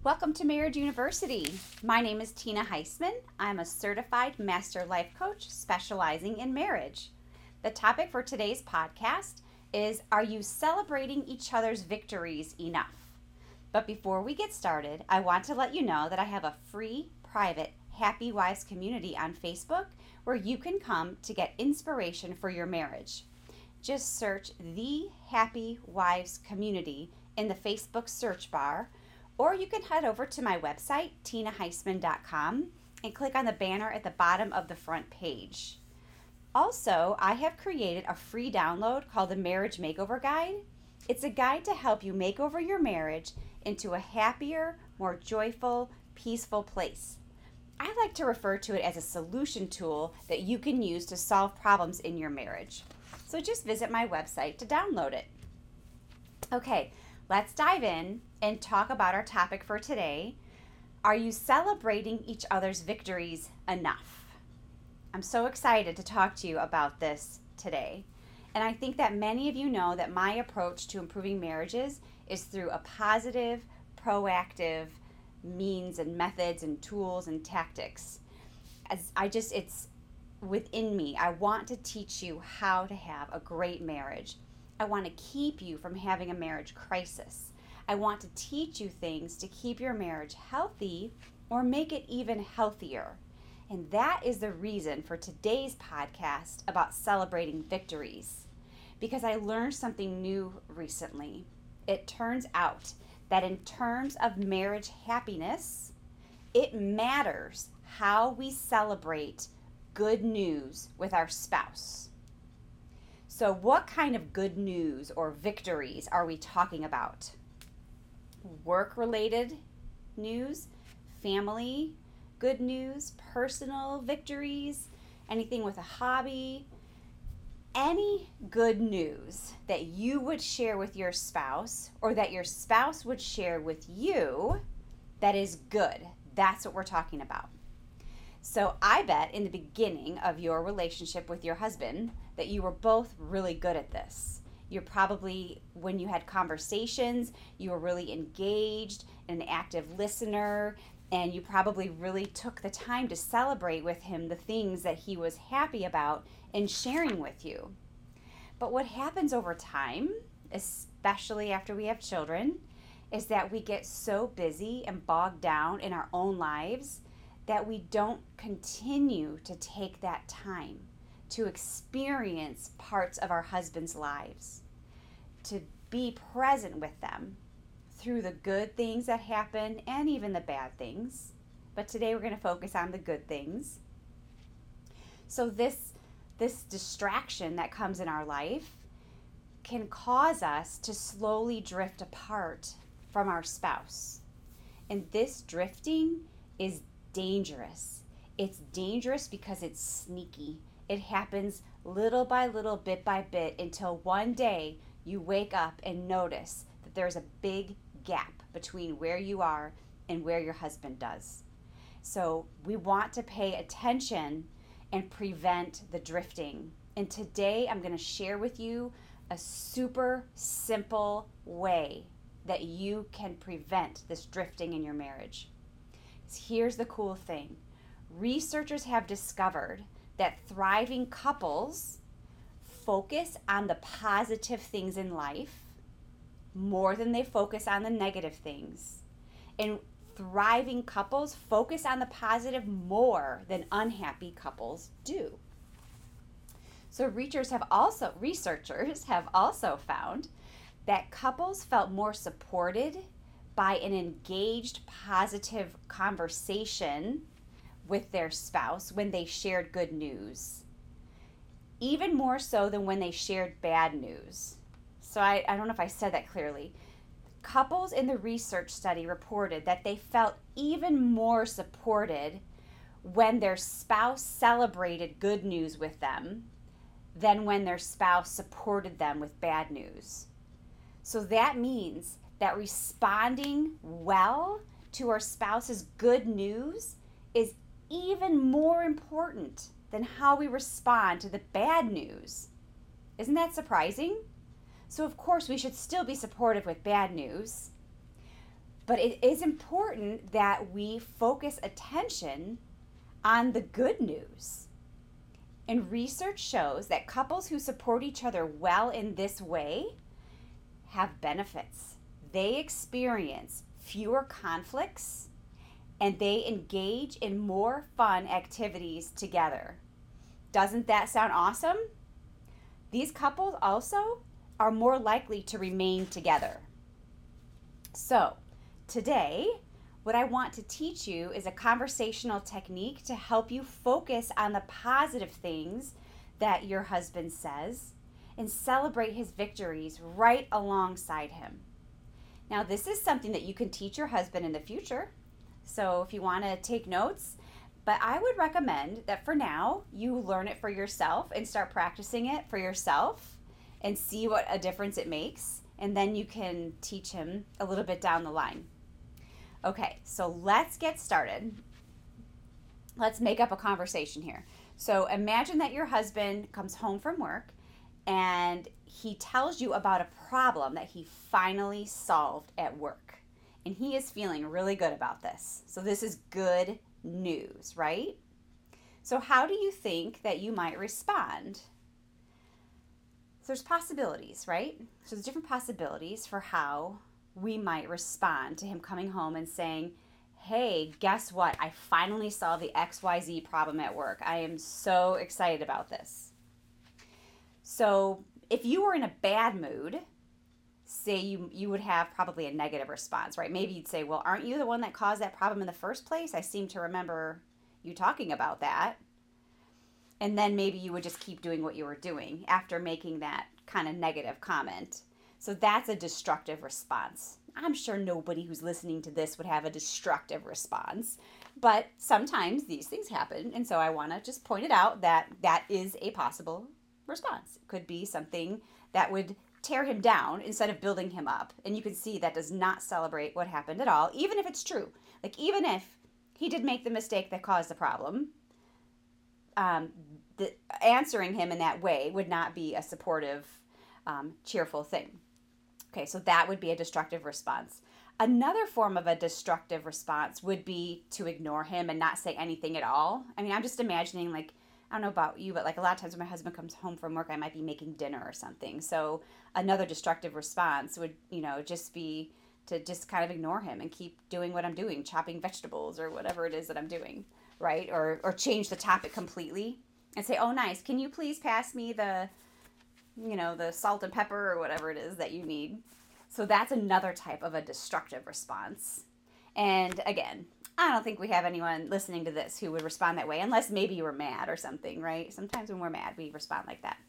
Welcome to Marriage University. My name is Tina Heisman. I'm a certified master life coach specializing in marriage. The topic for today's podcast is, are you celebrating each other's victories enough? But before we get started, I want to let you know that I have a free, private Happy Wives community on Facebook where you can come to get inspiration for your marriage. Just search the Happy Wives community in the Facebook search bar, or you can head over to my website, tinaheisman.com, and click on the banner at the bottom of the front page. Also, I have created a free download called the Marriage Makeover Guide. It's a guide to help you make over your marriage into a happier, more joyful, peaceful place. I like to refer to it as a solution tool that you can use to solve problems in your marriage. So just visit my website to download it. Okay, let's dive in and talk about our topic for today. Are you celebrating each other's victories enough? I'm so excited to talk to you about this today. And I think that many of you know that my approach to improving marriages is through a positive, proactive means and methods and tools and tactics. It's within me. I want to teach you how to have a great marriage. I want to keep you from having a marriage crisis. I want to teach you things to keep your marriage healthy or make it even healthier. And that is the reason for today's podcast about celebrating victories. Because I learned something new recently. It turns out that in terms of marriage happiness, it matters how we celebrate good news with our spouse. So what kind of good news or victories are we talking about? Work-related news, family good news, personal victories, anything with a hobby, any good news that you would share with your spouse or that your spouse would share with you that is good. That's what we're talking about. So I bet in the beginning of your relationship with your husband that you were both really good at this. You're probably, when you had conversations, you were really engaged, an active listener, and you probably really took the time to celebrate with him the things that he was happy about and sharing with you. But what happens over time, especially after we have children, is that we get so busy and bogged down in our own lives that we don't continue to take that time to experience parts of our husband's lives, to be present with them through the good things that happen and even the bad things. But today we're going to focus on the good things. So this distraction that comes in our life can cause us to slowly drift apart from our spouse. And this drifting is dangerous. It's dangerous because it's sneaky. It happens little by little, bit by bit, until one day you wake up and notice that there's a big gap between where you are and where your husband does. So we want to pay attention and prevent the drifting. And today I'm going to share with you a super simple way that you can prevent this drifting in your marriage. Here's the cool thing. Researchers have discovered that thriving couples focus on the positive things in life more than they focus on the negative things. And thriving couples focus on the positive more than unhappy couples do. So researchers have also found that couples felt more supported by an engaged, positive conversation with their spouse when they shared good news, even more so than when they shared bad news. So I don't know if I said that clearly. Couples in the research study reported that they felt even more supported when their spouse celebrated good news with them than when their spouse supported them with bad news. So that means that responding well to our spouse's good news is even more important than how we respond to the bad news. Isn't that surprising? So of course we should still be supportive with bad news, But it is important that we focus attention on the good news. And research shows that couples who support each other well in this way have benefits. They experience fewer conflicts and they engage in more fun activities together. Doesn't that sound awesome? These couples also are more likely to remain together. So, today, what I want to teach you is a conversational technique to help you focus on the positive things that your husband says and celebrate his victories right alongside him. Now, this is something that you can teach your husband in the future. So, if you want to take notes, but I would recommend that for now, you learn it for yourself and start practicing it for yourself and see what a difference it makes. And then you can teach him a little bit down the line. Okay, so let's get started. Let's make up a conversation here. So imagine that your husband comes home from work and he tells you about a problem that he finally solved at work. And he is feeling really good about this. So this is good news, right? So how do you think that you might respond? So there's possibilities, right? So there's different possibilities for how we might respond to him coming home and saying, hey, guess what? I finally solved the XYZ problem at work. I am so excited about this. So if you were in a bad mood, say you would have probably a negative response, right? Maybe you'd say, well, aren't you the one that caused that problem in the first place? I seem to remember you talking about that. And then maybe you would just keep doing what you were doing after making that kind of negative comment. So that's a destructive response. I'm sure nobody who's listening to this would have a destructive response, but sometimes these things happen. And so I want to just point it out that that is a possible response. It could be something that would tear him down instead of building him up. And you can see that does not celebrate what happened at all, even if it's true. Like, even if he did make the mistake that caused the problem, answering him in that way would not be a supportive, cheerful thing. Okay, so that would be a destructive response. Another form of a destructive response would be to ignore him and not say anything at all. I mean, I'm just imagining, like, I don't know about you, but like a lot of times when my husband comes home from work, I might be making dinner or something. So another destructive response would, just be to just kind of ignore him and keep doing what I'm doing, chopping vegetables or whatever it is that I'm doing, right? Or change the topic completely and say, oh, nice, can you please pass me the salt and pepper or whatever it is that you need. So that's another type of a destructive response. And again, I don't think we have anyone listening to this who would respond that way, unless maybe you were mad or something, right? Sometimes when we're mad, we respond like that.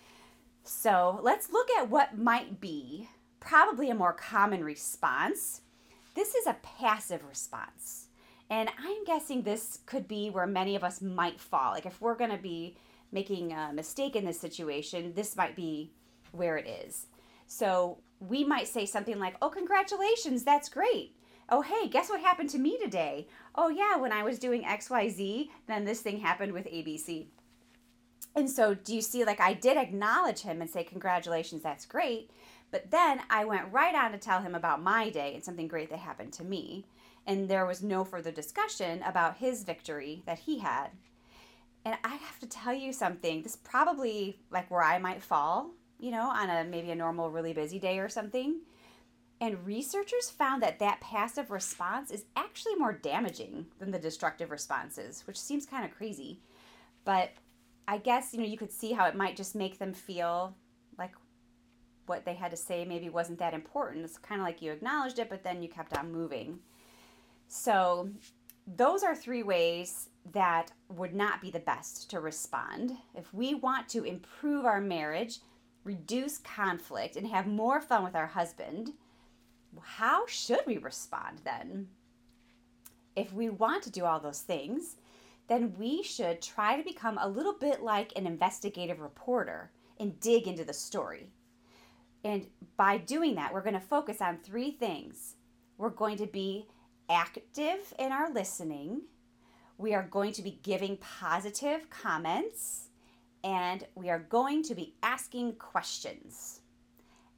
So let's look at what might be probably a more common response. This is a passive response. And I'm guessing this could be where many of us might fall. Like, if we're going to be making a mistake in this situation, this might be where it is. So we might say something like, oh, congratulations, that's great. Oh, hey, guess what happened to me today? Oh, yeah, when I was doing XYZ, then this thing happened with ABC. And so do you see, like, I did acknowledge him and say, congratulations, that's great. But then I went right on to tell him about my day and something great that happened to me. And there was no further discussion about his victory that he had. And I have to tell you something, this is probably like where I might fall, on maybe a normal, really busy day or something. And researchers found that passive response is actually more damaging than the destructive responses, which seems kind of crazy. But I guess, you could see how it might just make them feel like what they had to say maybe wasn't that important. It's kind of like you acknowledged it, but then you kept on moving. So those are 3 ways that would not be the best to respond. If we want to improve our marriage, reduce conflict, and have more fun with our husband, how should we respond then? If we want to do all those things, then we should try to become a little bit like an investigative reporter and dig into the story. And by doing that, we're going to focus on 3 things. We're going to be active in our listening. We are going to be giving positive comments, and we are going to be asking questions.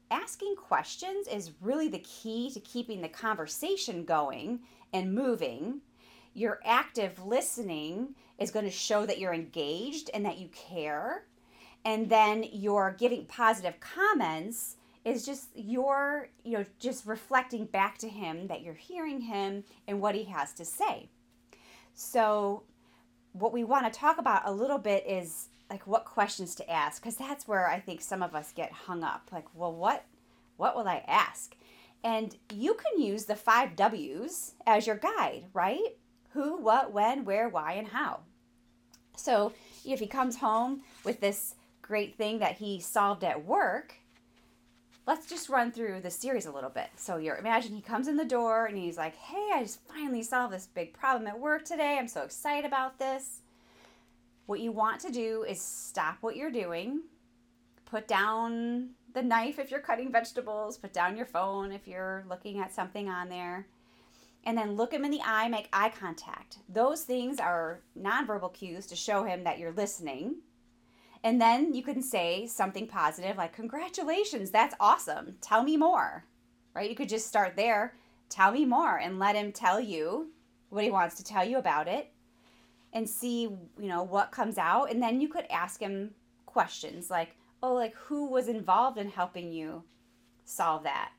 asking questions is really the key to keeping the conversation going and moving. Your active listening is going to show that you're engaged and that you care. And then your giving positive comments is just your, just reflecting back to him that you're hearing him and what he has to say. So what we want to talk about a little bit is like what questions to ask, because that's where I think some of us get hung up. Like, well, what will I ask? And you can use the 5 W's as your guide, right? Who, what, when, where, why, and how. So if he comes home with this great thing that he solved at work, let's just run through the series a little bit. So imagine he comes in the door and he's like, hey, I just finally solved this big problem at work today. I'm so excited about this. What you want to do is stop what you're doing, put down the knife if you're cutting vegetables, put down your phone if you're looking at something on there, and then look him in the eye, make eye contact. Those things are nonverbal cues to show him that you're listening. And then you can say something positive like, congratulations, that's awesome. Tell me more, right? You could just start there, tell me more, and let him tell you what he wants to tell you about it and see, what comes out. And then you could ask him questions like, oh, like who was involved in helping you solve that?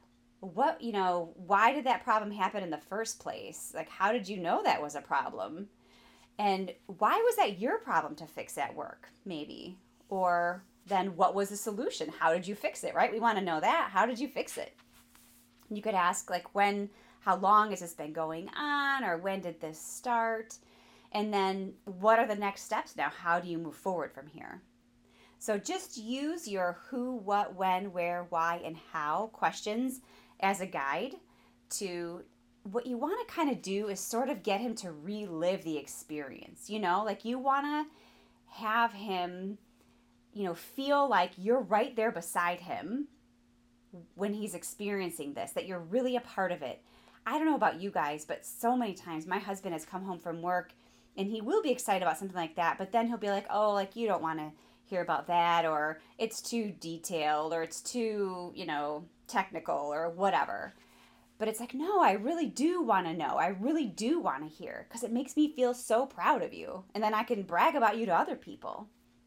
Why did that problem happen in the first place? Like, how did you know that was a problem? And why was that your problem to fix at work, maybe? Or then what was the solution? How did you fix it, right? We want to know that. How did you fix it? You could ask, like, how long has this been going on? Or when did this start? And then what are the next steps now? How do you move forward from here? So just use your who, what, when, where, why, and how questions as a guide to what you want to kind of do is sort of get him to relive the experience, like you want to have him, feel like you're right there beside him when he's experiencing this, that you're really a part of it. I don't know about you guys, but so many times my husband has come home from work and he will be excited about something like that, but then he'll be like, oh, like you don't want to hear about that, or it's too detailed, or it's too, technical or whatever. But it's like, no, I really do want to know. I really do want to hear because it makes me feel so proud of you. And then I can brag about you to other people,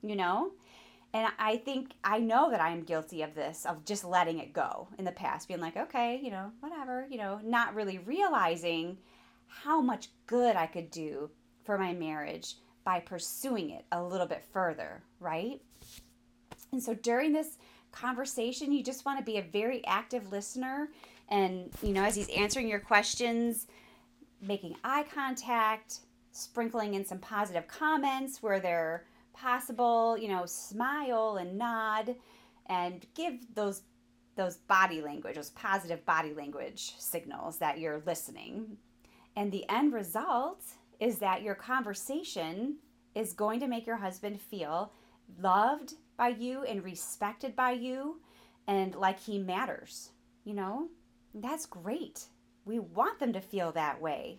And I know that I am guilty of this, of just letting it go in the past, being like, okay, whatever, not really realizing how much good I could do for my marriage by pursuing it a little bit further, right? And so during this conversation, you just want to be a very active listener. And, as he's answering your questions, making eye contact, sprinkling in some positive comments where they're possible, smile and nod and give those body language, those positive body language signals that you're listening. And the end result is that your conversation is going to make your husband feel loved by you and respected by you and like he matters, That's great. We want them to feel that way.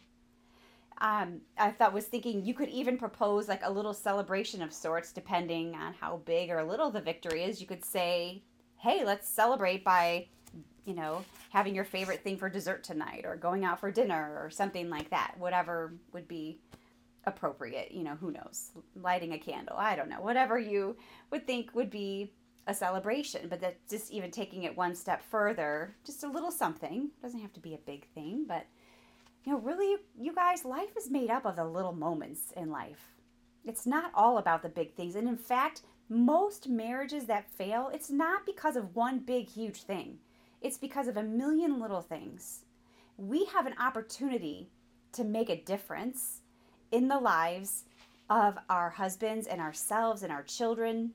Was thinking you could even propose like a little celebration of sorts, depending on how big or little the victory is. You could say, hey, let's celebrate by, having your favorite thing for dessert tonight, or going out for dinner, or something like that. Whatever would be appropriate, who knows, lighting a candle, I don't know, whatever you would think would be a celebration. But that just even taking it one step further, just a little something, doesn't have to be a big thing, but really, you guys, life is made up of the little moments in life. It's not all about the big things. And in fact, most marriages that fail, it's not because of one big, huge thing. It's because of a million little things. We have an opportunity to make a difference in the lives of our husbands and ourselves and our children.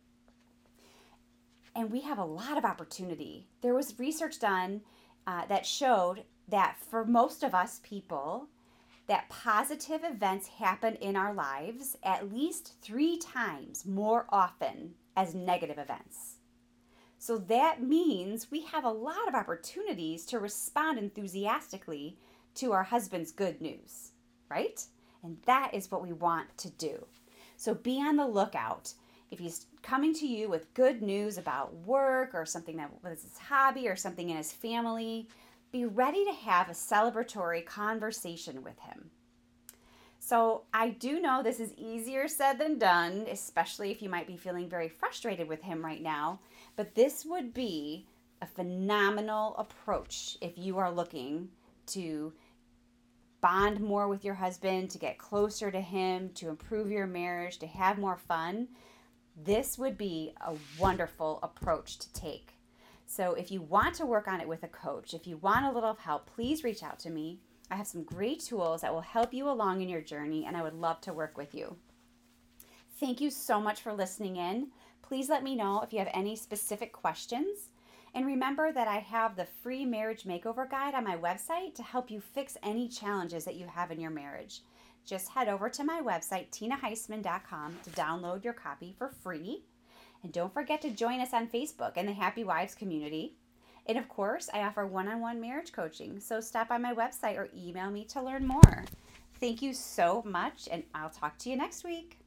And we have a lot of opportunity. There was research done that showed that for most of us people, that positive events happen in our lives at least 3 times more often as negative events. So that means we have a lot of opportunities to respond enthusiastically to our husband's good news, right? And that is what we want to do. So be on the lookout. if he's coming to you with good news about work or something that was his hobby or something in his family, be ready to have a celebratory conversation with him. So I do know this is easier said than done, especially if you might be feeling very frustrated with him right now, but this would be a phenomenal approach if you are looking to bond more with your husband, to get closer to him, to improve your marriage, to have more fun. This would be a wonderful approach to take. So if you want to work on it with a coach, if you want a little help, please reach out to me. I have some great tools that will help you along in your journey, and I would love to work with you. Thank you so much for listening in. Please let me know if you have any specific questions. And remember that I have the free marriage makeover guide on my website to help you fix any challenges that you have in your marriage. Just head over to my website, tinaheisman.com, to download your copy for free. And don't forget to join us on Facebook in the Happy Wives community. And of course, I offer one-on-one marriage coaching, so stop by my website or email me to learn more. Thank you so much, and I'll talk to you next week.